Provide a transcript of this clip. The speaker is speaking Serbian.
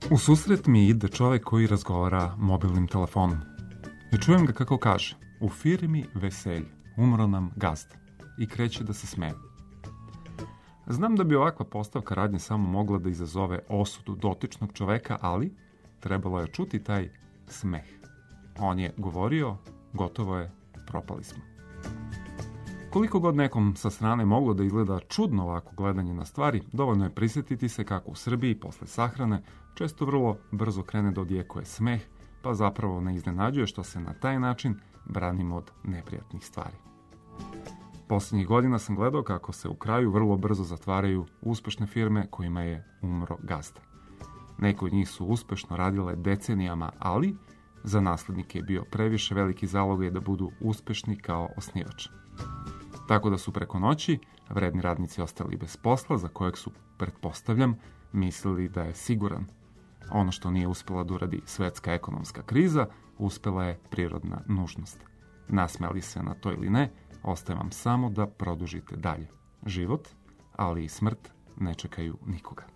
U susret mi ide čovjek koji razgovara mobilnim telefonom. I čujem ga kako kaže: u firmi veselje, umro nam gazda. I kreće da se smeje. Znam da bi ovakva postavka radnje samo mogla da izazove osudu dotičnog čoveka, ali trebalo je čuti taj smeh. On je govorio: gotovo je, propali smo. Koliko god nekom sa strane moglo da izgleda čudno ovako gledanje na stvari, dovoljno je prisjetiti se kako u Srbiji posle sahrane često vrlo brzo krene da odjekuje smeh, pa zapravo ne iznenađuje što se na taj način branimo od neprijatnih stvari. Posljednjih godina sam gledao kako se u kraju vrlo brzo zatvaraju uspešne firme kojima je umro gazda. Neke od njih su uspešno radile decenijama, ali za naslednike je bio previše veliki zalogaj da budu uspešni kao osnivač. Tako da su preko noći vredni radnici ostali bez posla, za kojeg su, pretpostavljam, mislili da je siguran. Ono što nije uspela da uradi svetska ekonomska kriza, uspela je prirodna nužnost. Nasmejali se na to ili ne, ostaje vam samo da produžite dalje. Život, ali i smrt ne čekaju nikoga.